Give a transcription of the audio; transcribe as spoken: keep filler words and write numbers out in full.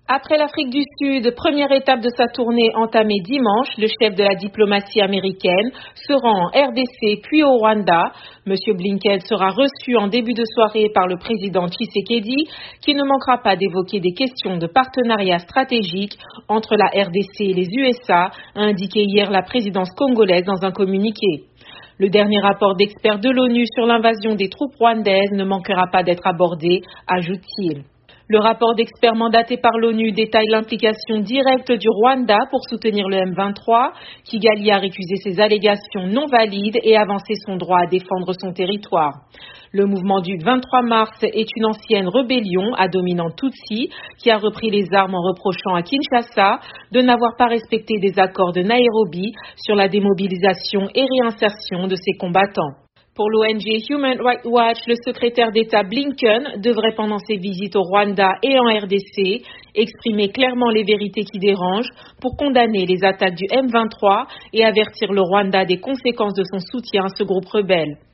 Après l'Afrique du Sud, première étape de sa tournée entamée dimanche, le chef de la diplomatie américaine se rend en R D C puis au Rwanda. Monsieur Blinken sera reçu en début de soirée par le président Tshisekedi, qui ne manquera pas d'évoquer des questions de partenariat stratégique entre la R D C et les U S A, a indiqué hier la présidence congolaise dans un communiqué. Le dernier rapport d'experts de l'ONU sur l'invasion des troupes rwandaises ne manquera pas d'être abordé, ajoute-t-il. Le rapport d'experts mandaté par l'ONU détaille l'implication directe du Rwanda pour soutenir le M vingt-trois. Kigali a récusé ces allégations non valides et avancé son droit à défendre son territoire. Le mouvement du vingt-trois mars est une ancienne rébellion à dominante Tutsi qui a repris les armes en reprochant à Kinshasa de n'avoir pas respecté des accords de Nairobi sur la démobilisation et réinsertion de ses combattants. Pour l'O N G Human Rights Watch, le secrétaire d'État Blinken devrait pendant ses visites au Rwanda et en R D C exprimer clairement les vérités qui dérangent pour condamner les attaques du M vingt-trois et avertir le Rwanda des conséquences de son soutien à ce groupe rebelle.